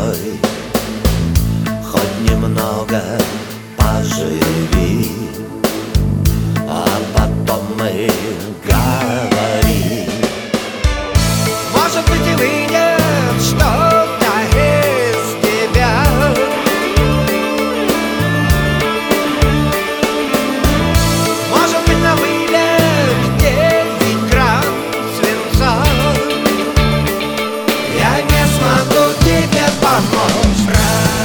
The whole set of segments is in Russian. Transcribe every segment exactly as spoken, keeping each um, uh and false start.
мной хоть немного поживи, а потом мы говорим. Может быть, и выйдет что-то из тебя. Может быть, на вылет девять грамм свинца. Я не смогу тебе помочь, врач.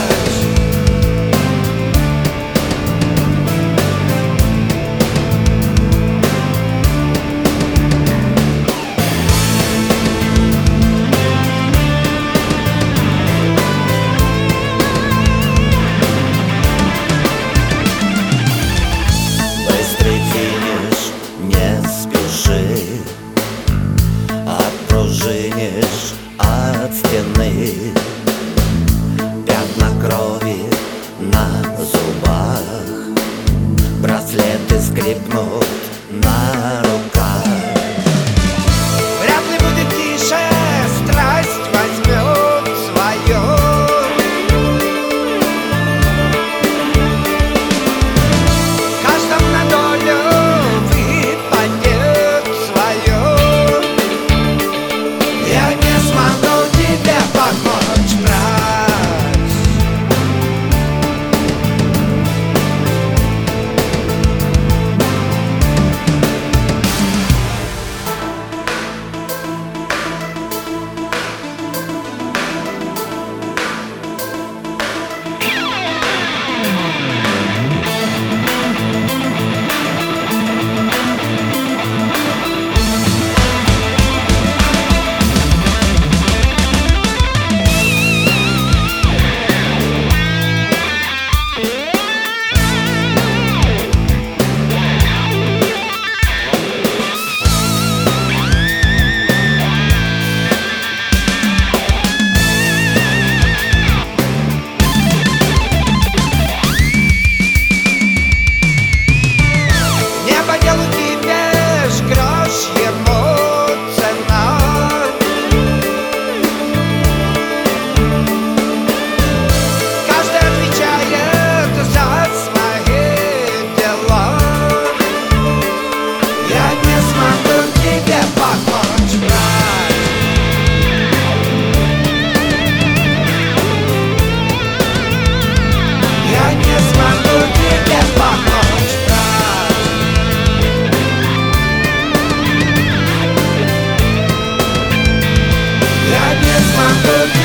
Быстрый финиш, не спеши, отпружинишь от стены. Пятна крови на зубах, браслеты скрипнут на руках. Вряд ли будет тише, страсть возьмет свое. Каждому на долю выпадет свое. Я не смогу тебе помочь, врач. Не по делу тебе ж грош ему цена. Каждый отвечает за свои дела. Я не смогу тебе помочь, врач. Я не смогу тебе помочь, врач. Я не смогу